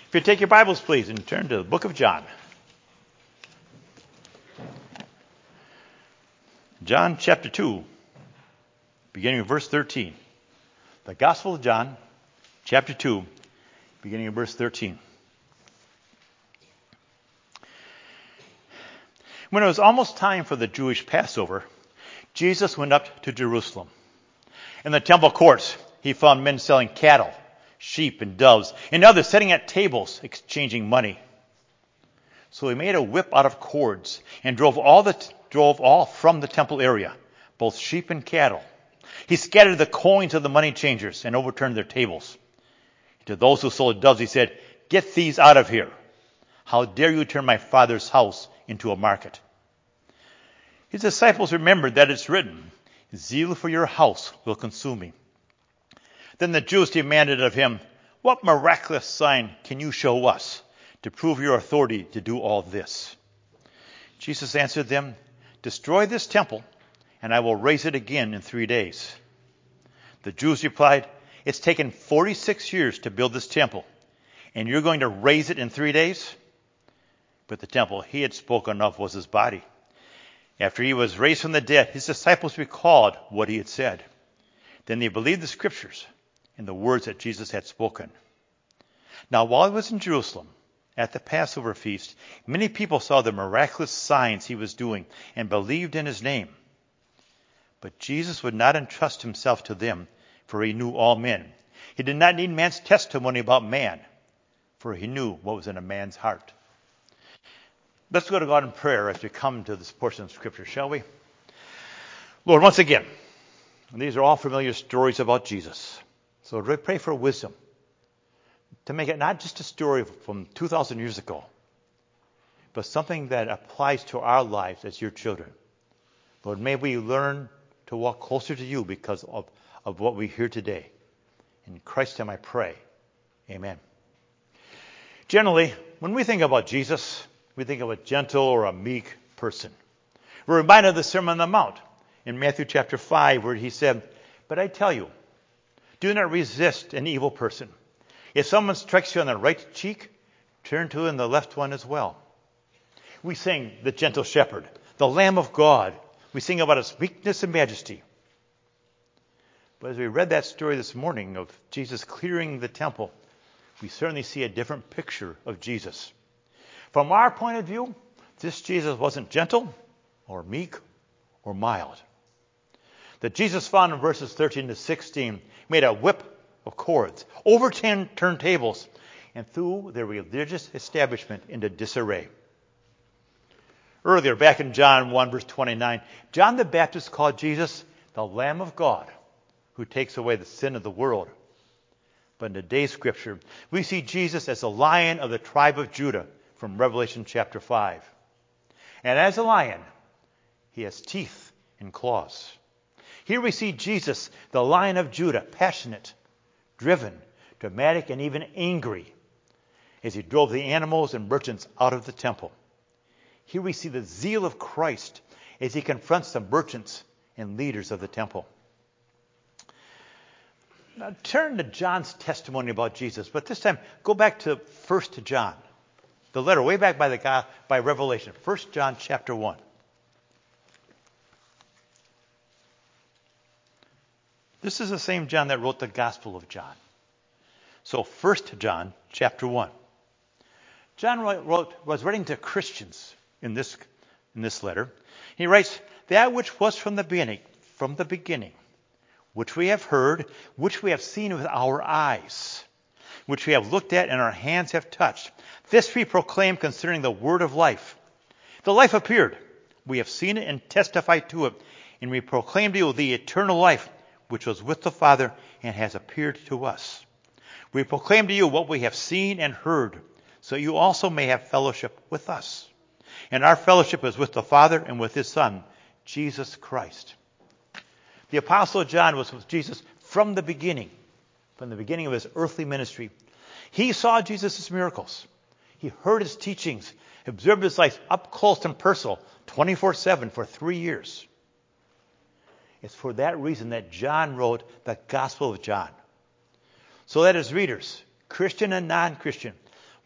If you take your Bibles, please, and turn to the book of John. John chapter 2, beginning of verse 13. The Gospel of John, chapter 2, beginning of verse 13. When it was almost time for the Jewish Passover, Jesus went up to Jerusalem. In the temple courts, he found men selling cattle, sheep, and doves, and others sitting at tables exchanging money. So he made a whip out of cords and drove all from the temple area, both sheep and cattle. He scattered the coins of the money changers and overturned their tables. To those who sold doves, he said, "Get these out of here. How dare you turn my Father's house into a market?" His disciples remembered that it's written, "Zeal for your house will consume me." Then the Jews demanded of him, "What miraculous sign can you show us to prove your authority to do all this?" Jesus answered them, "Destroy this temple, and I will raise it again in 3 days." The Jews replied, "It's taken 46 years to build this temple, and you're going to raise it in 3 days?" But the temple he had spoken of was his body. After he was raised from the dead, his disciples recalled what he had said. Then they believed the scriptures and the words that Jesus had spoken. Now, while he was in Jerusalem at the Passover feast, many people saw the miraculous signs he was doing and believed in his name. But Jesus would not entrust himself to them, for he knew all men. He did not need man's testimony about man, for he knew what was in a man's heart. Let's go to God in prayer as we come to this portion of Scripture, shall we? Lord, once again, these are all familiar stories about Jesus. So we pray for wisdom to make it not just a story from 2,000 years ago, but something that applies to our lives as your children. Lord, may we learn to walk closer to you because of what we hear today. In Christ's name I pray. Amen. Generally, when we think about Jesus, we think of a gentle or a meek person. We're reminded of the Sermon on the Mount in Matthew chapter 5, where he said, "But I tell you, do not resist an evil person. If someone strikes you on the right cheek, turn to him the left one as well." We sing the gentle shepherd, the Lamb of God. We sing about his meekness and majesty. But as we read that story this morning of Jesus clearing the temple, we certainly see a different picture of Jesus. From our point of view, this Jesus wasn't gentle or meek or mild. The Jesus found in verses 13 to 16 made a whip of cords, overturned tables, and threw their religious establishment into disarray. Earlier, back in John 1, verse 29, John the Baptist called Jesus the Lamb of God who takes away the sin of the world. But in today's scripture, we see Jesus as the Lion of the tribe of Judah from Revelation chapter 5. And as a lion, he has teeth and claws. Here we see Jesus, the Lion of Judah, passionate, driven, dramatic, and even angry as he drove the animals and merchants out of the temple. Here we see the zeal of Christ as he confronts the merchants and leaders of the temple. Now turn to John's testimony about Jesus, but this time go back to 1 John, the letter way back by Revelation, 1 John chapter 1. This is the same John that wrote the Gospel of John. So 1 John chapter 1. John was writing to Christians in this letter. He writes, "That which was from the beginning, which we have heard, which we have seen with our eyes, which we have looked at and our hands have touched. This we proclaim concerning the word of life. The life appeared. We have seen it and testified to it, and we proclaim to you the eternal life, which was with the Father and has appeared to us. We proclaim to you what we have seen and heard, so you also may have fellowship with us. And our fellowship is with the Father and with his Son, Jesus Christ." The Apostle John was with Jesus from the beginning of his earthly ministry. He saw Jesus' miracles. He heard his teachings, observed his life up close and personal, 24/7 for 3 years. It's for that reason that John wrote the Gospel of John, so that his readers, Christian and non-Christian,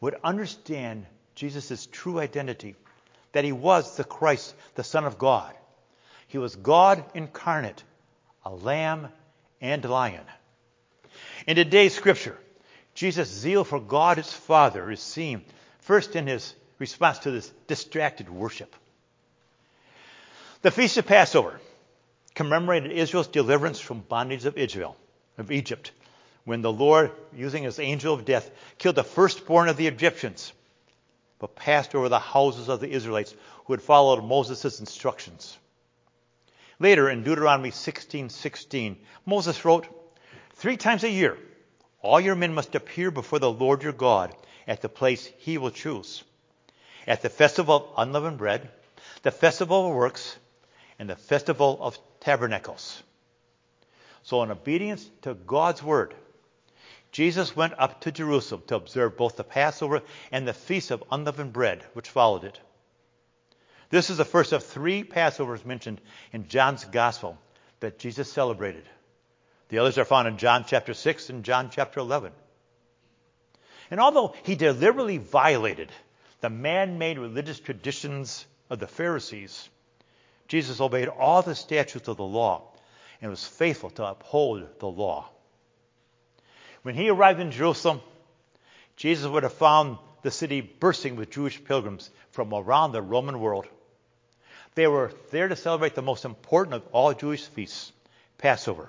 would understand Jesus' true identity, that he was the Christ, the Son of God. He was God incarnate, a lamb and lion. In today's scripture, Jesus' zeal for God his Father is seen first in his response to this distracted worship. The Feast of Passover commemorated Israel's deliverance from bondage of Egypt, when the Lord, using his angel of death, killed the firstborn of the Egyptians, but passed over the houses of the Israelites who had followed Moses' instructions. Later, in Deuteronomy 16:16, Moses wrote, 3 times a year, all your men must appear before the Lord your God at the place he will choose, at the festival of unleavened bread, the festival of works, and the festival of tabernacles. So in obedience to God's word, Jesus went up to Jerusalem to observe both the Passover and the Feast of Unleavened Bread, which followed it. This is the first of 3 Passovers mentioned in John's Gospel that Jesus celebrated. The others are found in John chapter 6 and John chapter 11. And although he deliberately violated the man-made religious traditions of the Pharisees, Jesus obeyed all the statutes of the law and was faithful to uphold the law. When he arrived in Jerusalem, Jesus would have found the city bursting with Jewish pilgrims from around the Roman world. They were there to celebrate the most important of all Jewish feasts, Passover.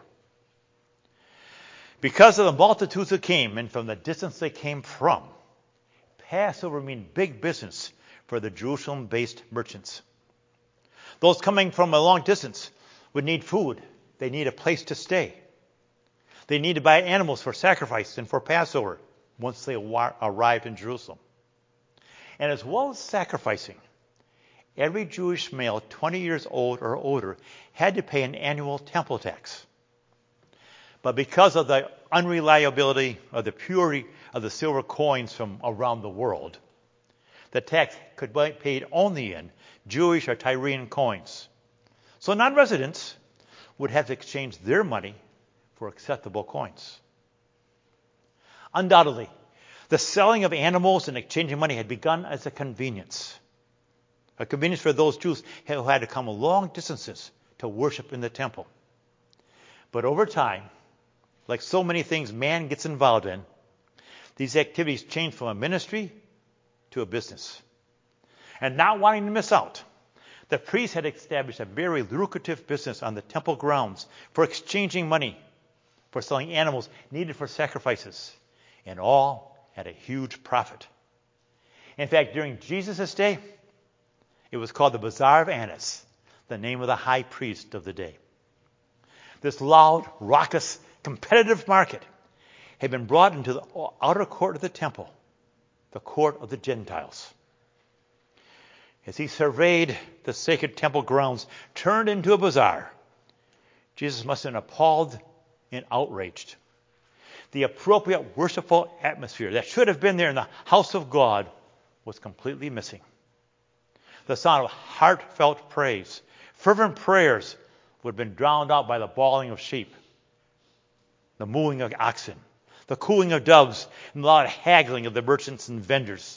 Because of the multitudes who came and from the distance they came from, Passover meant big business for the Jerusalem-based merchants. Those coming from a long distance would need food. They need a place to stay. They need to buy animals for sacrifice and for Passover once they arrived in Jerusalem. And as well as sacrificing, every Jewish male 20 years old or older had to pay an annual temple tax. But because of the unreliability of the purity of the silver coins from around the world, the tax could be paid only in Jewish or Tyrian coins. So non-residents would have to exchange their money for acceptable coins. Undoubtedly, the selling of animals and exchanging money had begun as a convenience for those Jews who had to come long distances to worship in the temple. But over time, like so many things man gets involved in, these activities changed from a ministry to a business. And not wanting to miss out, the priests had established a very lucrative business on the temple grounds for exchanging money, for selling animals needed for sacrifices, and all at a huge profit. In fact, during Jesus' day, it was called the Bazaar of Annas, the name of the high priest of the day. This loud, raucous, competitive market had been brought into the outer court of the temple, the court of the Gentiles. As he surveyed the sacred temple grounds turned into a bazaar, Jesus must have been appalled and outraged. The appropriate worshipful atmosphere that should have been there in the house of God was completely missing. The sound of heartfelt praise, fervent prayers would have been drowned out by the bawling of sheep, the mooing of oxen, the cooing of doves, and the loud haggling of the merchants and vendors.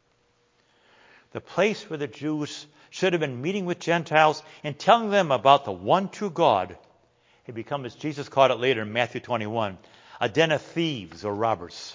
The place where the Jews should have been meeting with Gentiles and telling them about the one true God had become, as Jesus called it later in Matthew 21, a den of thieves or robbers.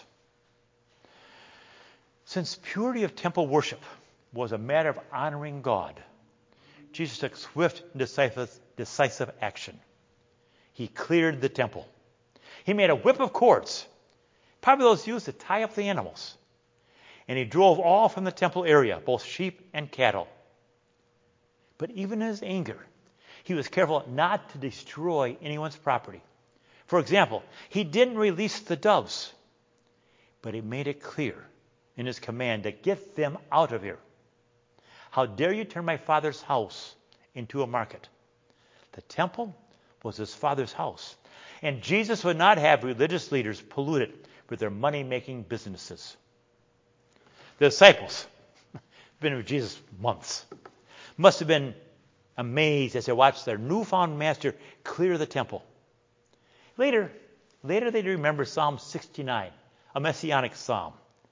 Since purity of temple worship was a matter of honoring God, Jesus took swift and decisive action. He cleared the temple. He made a whip of cords, probably those used to tie up the animals. And he drove all from the temple area, both sheep and cattle. But even in his anger, he was careful not to destroy anyone's property. For example, he didn't release the doves, but he made it clear in his command to get them out of here. How dare you turn my Father's house into a market? The temple was his Father's house. And Jesus would not have religious leaders pollute it with their money-making businesses. The disciples, been with Jesus months, must have been amazed as they watched their newfound master clear the temple. Later they remember Psalm 69, a messianic psalm.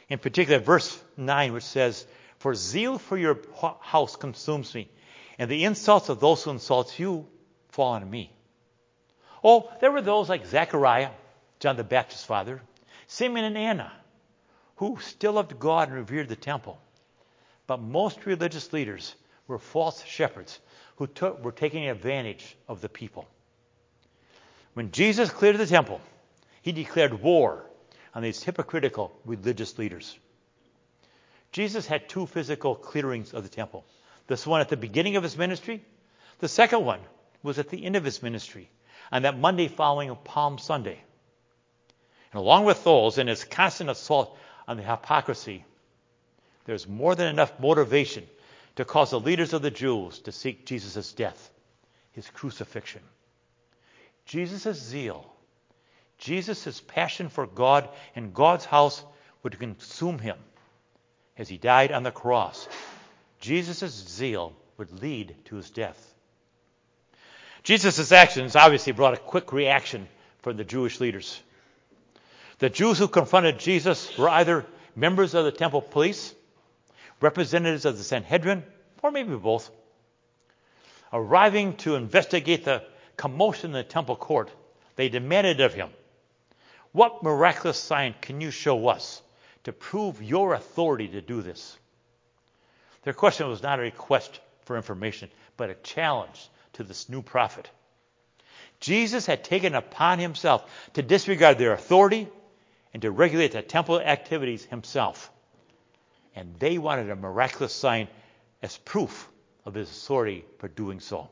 In particular, verse 9, which says, "For zeal for your house consumes me, and the insults of those who insult you fall on me." Oh, there were those like Zechariah, John the Baptist's father, Simeon and Anna, who still loved God and revered the temple. But most religious leaders were false shepherds who were taking advantage of the people. When Jesus cleared the temple, he declared war on these hypocritical religious leaders. Jesus had two physical clearings of the temple. This one at the beginning of his ministry. The second one was at the end of his ministry, on that Monday following Palm Sunday. And along with those, and his constant assault on the hypocrisy, there's more than enough motivation to cause the leaders of the Jews to seek Jesus' death, his crucifixion. Jesus' zeal, Jesus' passion for God and God's house would consume him as he died on the cross. Jesus' zeal would lead to his death. Jesus' actions obviously brought a quick reaction from the Jewish leaders. The Jews who confronted Jesus were either members of the temple police, representatives of the Sanhedrin, or maybe both. Arriving to investigate the commotion in the temple court, they demanded of him, "What miraculous sign can you show us to prove your authority to do this?" Their question was not a request for information, but a challenge to this new prophet. Jesus had taken upon himself to disregard their authority and to regulate the temple activities himself. And they wanted a miraculous sign as proof of his authority for doing so.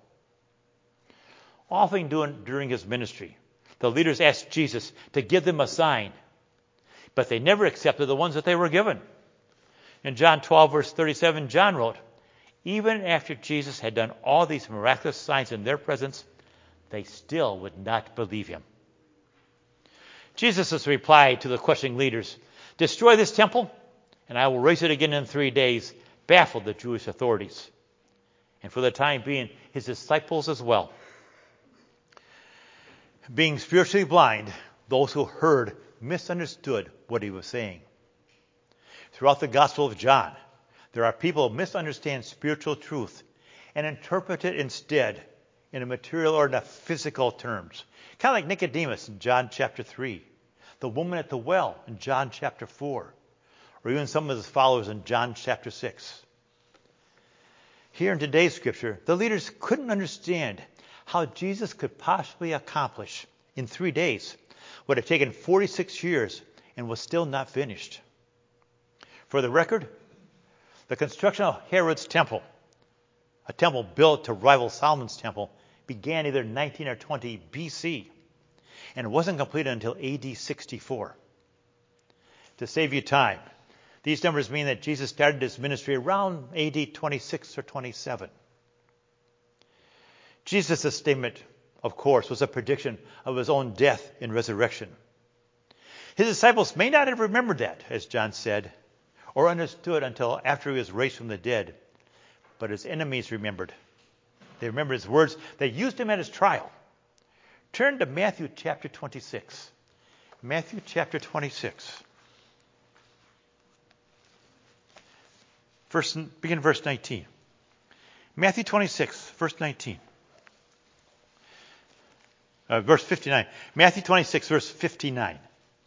Often during his ministry, the leaders asked Jesus to give them a sign, but they never accepted the ones that they were given. In John 12, verse 37, John wrote, "Even after Jesus had done all these miraculous signs in their presence, they still would not believe him." Jesus' reply to the questioning leaders, "Destroy this temple, and I will raise it again in 3 days," baffled the Jewish authorities, and for the time being, his disciples as well. Being spiritually blind, those who heard misunderstood what he was saying. Throughout the Gospel of John, there are people who misunderstand spiritual truth and interpret it instead in a material or in a physical terms. Kind of like Nicodemus in John chapter 3, the woman at the well in John chapter 4, or even some of his followers in John chapter 6. Here in today's scripture, the leaders couldn't understand how Jesus could possibly accomplish in 3 days what had taken 46 years and was still not finished. For the record, the construction of Herod's temple, a temple built to rival Solomon's temple, began either 19 or 20 BC, and it wasn't completed until AD 64. To save you time, these numbers mean that Jesus started his ministry around AD 26 or 27. Jesus' statement, of course, was a prediction of his own death and resurrection. His disciples may not have remembered that, as John said, or understood until after he was raised from the dead, but his enemies remembered. They remembered his words. They used him at his trial. Turn to Matthew chapter 26. Matthew chapter 26. Begin verse 19. Matthew 26, verse 19. Verse 59. Matthew 26, verse 59.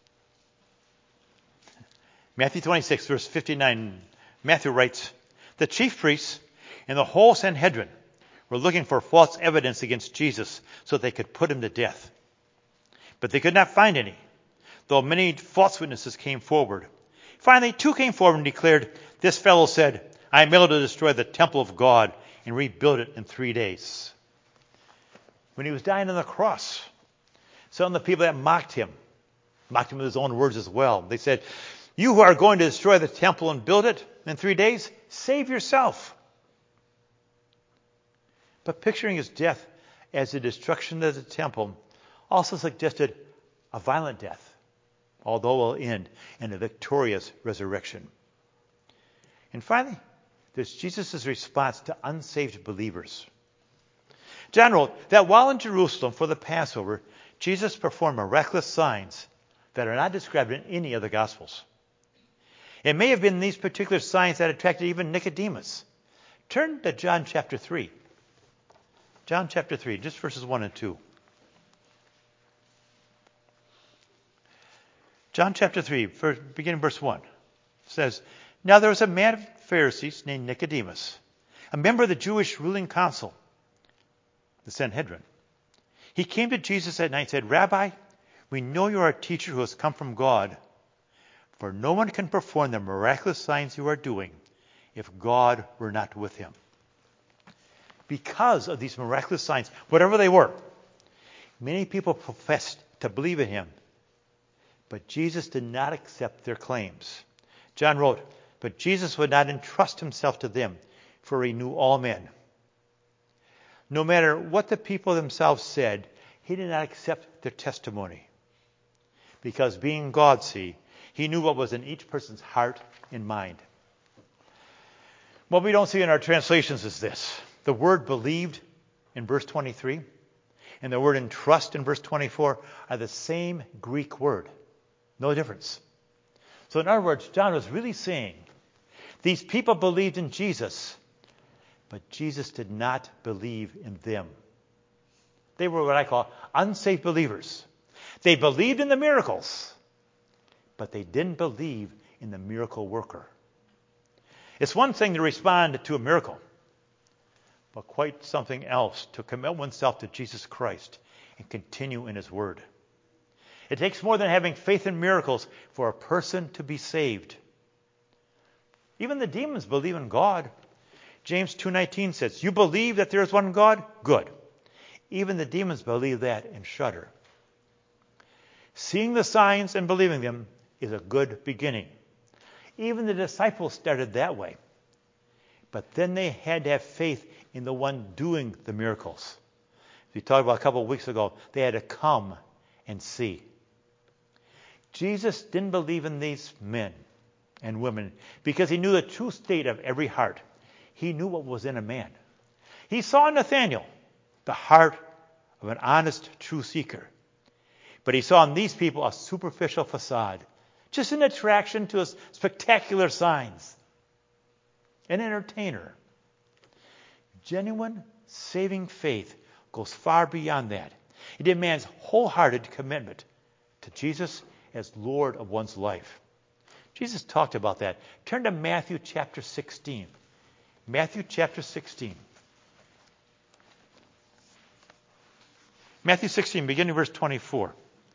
Matthew 26, verse 59. Matthew writes, "The chief priests and the whole Sanhedrin were looking for false evidence against Jesus so they could put him to death. But they could not find any, though many false witnesses came forward. Finally, 2 came forward and declared, 'This fellow said, I am able to destroy the temple of God and rebuild it in 3 days.'" When he was dying on the cross, some of the people that mocked him with his own words as well. They said, "You who are going to destroy the temple and build it in 3 days, save yourself." But picturing his death as the destruction of the temple also suggested a violent death, although it will end in a victorious resurrection. And finally, there's Jesus' response to unsaved believers. John wrote that while in Jerusalem for the Passover, Jesus performed miraculous signs that are not described in any of the Gospels. It may have been these particular signs that attracted even Nicodemus. Turn to John chapter 3. John chapter 3, just verses 1 and 2. John chapter 3, beginning verse 1, says, Now there was a man of the Pharisees named Nicodemus, a member of the Jewish ruling council, the Sanhedrin. He came to Jesus at night and said, Rabbi, we know you are a teacher who has come from God, for no one can perform the miraculous signs you are doing if God were not with him. Because of these miraculous signs, whatever they were, many people professed to believe in him. But Jesus did not accept their claims. John wrote, But Jesus would not entrust himself to them, for he knew all men. No matter what the people themselves said, he did not accept their testimony. Because being God, he knew what was in each person's heart and mind. What we don't see in our translations is this. The word believed in verse 23 and the word entrust in verse 24 are the same Greek word. No difference. So in other words, John was really saying, these people believed in Jesus, but Jesus did not believe in them. They were what I call unsaved believers. They believed in the miracles, but they didn't believe in the miracle worker. It's one thing to respond to a miracle, but quite something else to commit oneself to Jesus Christ and continue in his word. It takes more than having faith in miracles for a person to be saved. Even the demons believe in God. James 2:19 says, You believe that there is one God? Good. Even the demons believe that and shudder. Seeing the signs and believing them is a good beginning. Even the disciples started that way. But then they had to have faith in the one doing the miracles. As we talked about a couple of weeks ago, they had to come and see. Jesus didn't believe in these men and women because he knew the true state of every heart. He knew what was in a man. He saw in Nathanael the heart of an honest, true seeker. But he saw in these people a superficial facade, just an attraction to his spectacular signs, an entertainer. Genuine, saving faith goes far beyond that. It demands wholehearted commitment to Jesus as Lord of one's life. Jesus talked about that. Turn to Matthew chapter 16. Matthew chapter 16. Matthew 16, beginning verse 24.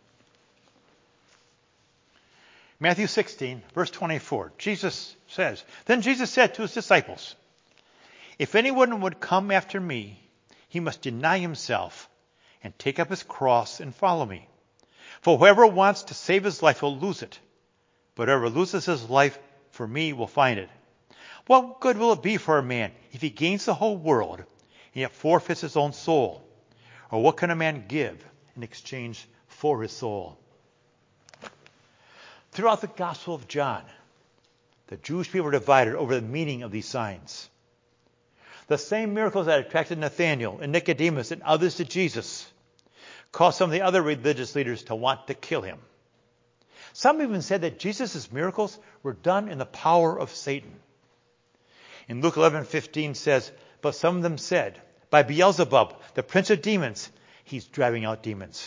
Matthew 16, verse 24. Jesus says, Then Jesus said to his disciples, If anyone would come after me, he must deny himself and take up his cross and follow me. For whoever wants to save his life will lose it, but whoever loses his life for me will find it. What good will it be for a man if he gains the whole world and yet forfeits his own soul? Or what can a man give in exchange for his soul? Throughout the Gospel of John, the Jewish people were divided over the meaning of these signs. The same miracles that attracted Nathanael and Nicodemus and others to Jesus caused some of the other religious leaders to want to kill him. Some even said that Jesus' miracles were done in the power of Satan. In Luke 11:15 says, But some of them said, By Beelzebub, the prince of demons, he's driving out demons.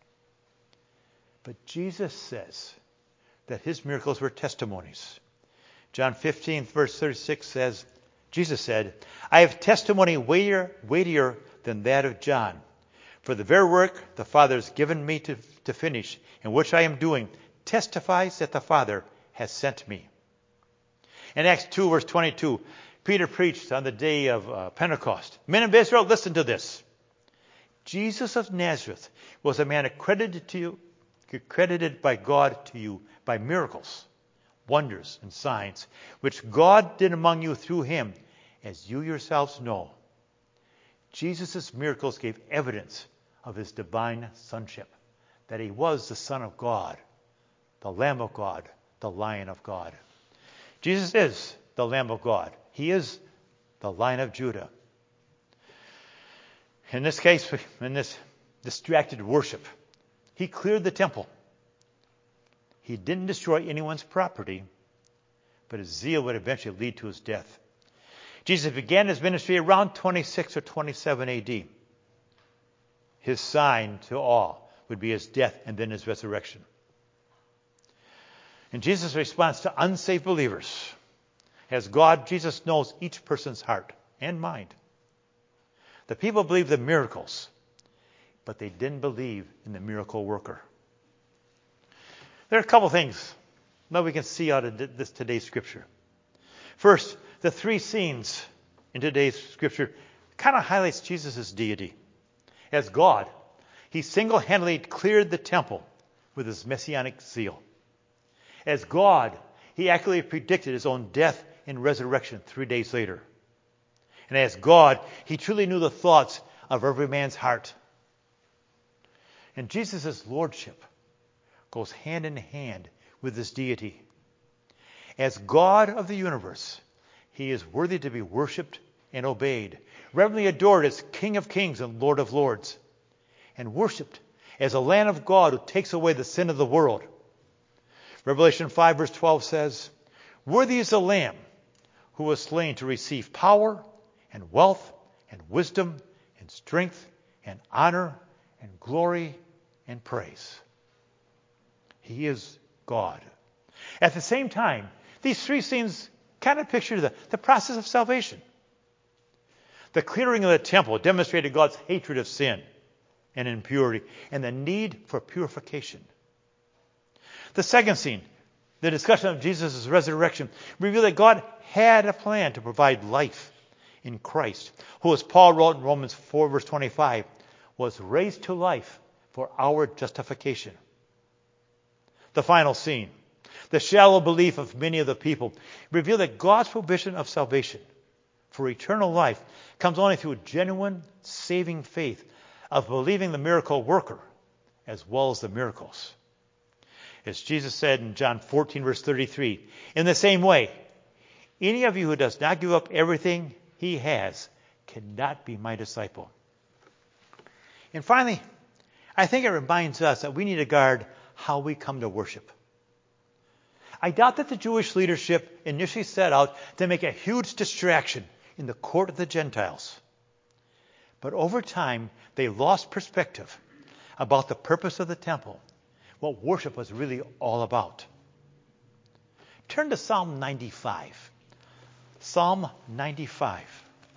But Jesus says that his miracles were testimonies. John 15, verse 36 says, Jesus said, I have testimony weightier than that of John. For the very work the Father has given me to finish, and which I am doing, testifies that the Father has sent me. In Acts 2, verse 22, Peter preached on the day of Pentecost. Men of Israel, listen to this. Jesus of Nazareth was a man accredited by God to you by miracles, wonders, and signs, which God did among you through him, as you yourselves know. Jesus' miracles gave evidence of his divine sonship, that he was the Son of God, the Lamb of God, the Lion of God. Jesus is the Lamb of God. He is the Lion of Judah. In this case, in this distracted worship, he cleared the temple. He didn't destroy anyone's property, but his zeal would eventually lead to his death. Jesus began his ministry around 26 or 27 AD. His sign to all would be his death and then his resurrection. And Jesus' response to unsaved believers, as God, Jesus knows each person's heart and mind. The people believed the miracles, but they didn't believe in the miracle worker. There are a couple things that we can see out of this today's scripture. First, the three scenes in today's scripture kind of highlights Jesus' deity. As God, he single-handedly cleared the temple with his messianic zeal. As God, he accurately predicted his own death and resurrection 3 days later. And as God, he truly knew the thoughts of every man's heart. And Jesus' lordship goes hand in hand with his deity. As God of the universe, he is worthy to be worshipped and obeyed, reverently adored as King of Kings and Lord of Lords, and worshipped as a Lamb of God who takes away the sin of the world. Revelation 5 verse 12 says, "Worthy is the Lamb who was slain to receive power and wealth and wisdom and strength and honor and glory and praise." He is God. At the same time, these three scenes kind of picture the process of salvation. The clearing of the temple demonstrated God's hatred of sin and impurity and the need for purification. The second scene, the discussion of Jesus' resurrection, revealed that God had a plan to provide life in Christ, who, as Paul wrote in Romans 4 verse 25, was raised to life for our justification. The final scene, the shallow belief of many of the people, revealed that God's provision of salvation for eternal life comes only through genuine saving faith of believing the miracle worker as well as the miracles. As Jesus said in John 14 verse 33, "In the same way, any of you who does not give up everything he has cannot be my disciple." And finally, I think it reminds us that we need to guard how we come to worship. I doubt that the Jewish leadership initially set out to make a huge distraction in the court of the Gentiles. But over time, they lost perspective about the purpose of the temple, what worship was really all about. Turn to Psalm 95. Psalm 95.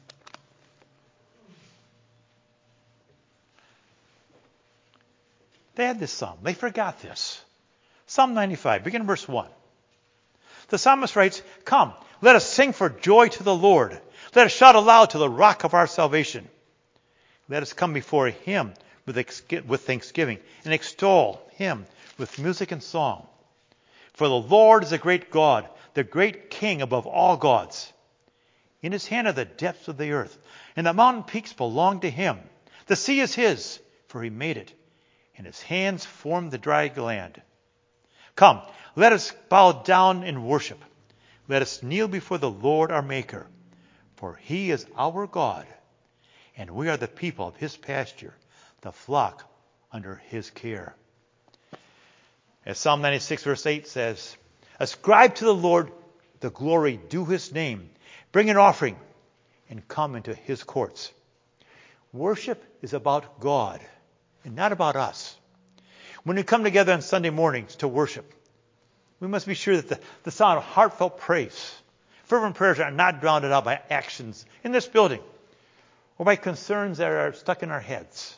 They had this psalm. They forgot this. Psalm 95, begin verse 1. The psalmist writes, "Come, let us sing for joy to the Lord. Let us shout aloud to the rock of our salvation. Let us come before him with thanksgiving and extol him with music and song. For the Lord is a great God, the great King above all gods. In his hand are the depths of the earth, and the mountain peaks belong to him. The sea is his, for he made it, and his hands formed the dry land. Come, let us bow down and worship. Let us kneel before the Lord our Maker, for he is our God, and we are the people of his pasture, the flock under his care." As Psalm 96 verse 8 says, "Ascribe to the Lord the glory due his name. Bring an offering and come into his courts." Worship is about God and not about us. When we come together on Sunday mornings to worship, we must be sure that the sound of heartfelt praise, fervent prayers are not drowned out by actions in this building or by concerns that are stuck in our heads.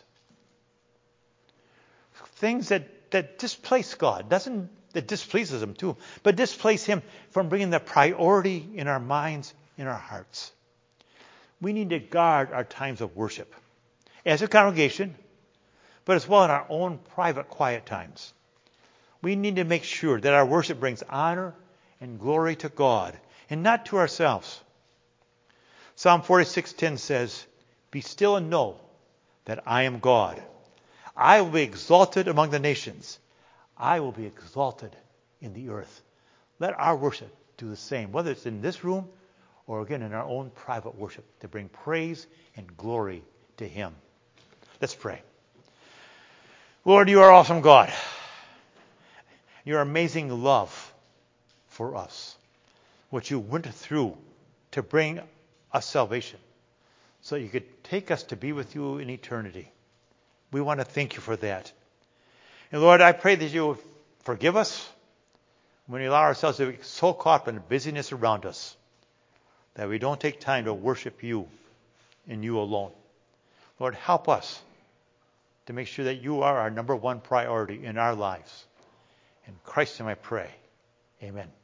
Things that displace God, that displeases him too, but displace him from bringing the priority in our minds, in our hearts. We need to guard our times of worship as a congregation, but as well in our own private quiet times. We need to make sure that our worship brings honor and glory to God and not to ourselves. Psalm 46:10 says, "Be still and know that I am God. I will be exalted among the nations. I will be exalted in the earth." Let our worship do the same, whether it's in this room or again in our own private worship, to bring praise and glory to him. Let's pray. Lord, you are awesome God. Your amazing love for us. what you went through to bring us salvation so you could take us to be with you in eternity. We want to thank you for that. And Lord, I pray that you will forgive us when we allow ourselves to be so caught up in the busyness around us that we don't take time to worship you and you alone. Lord, help us to make sure that you are our number one priority in our lives. In Christ's name I pray. Amen.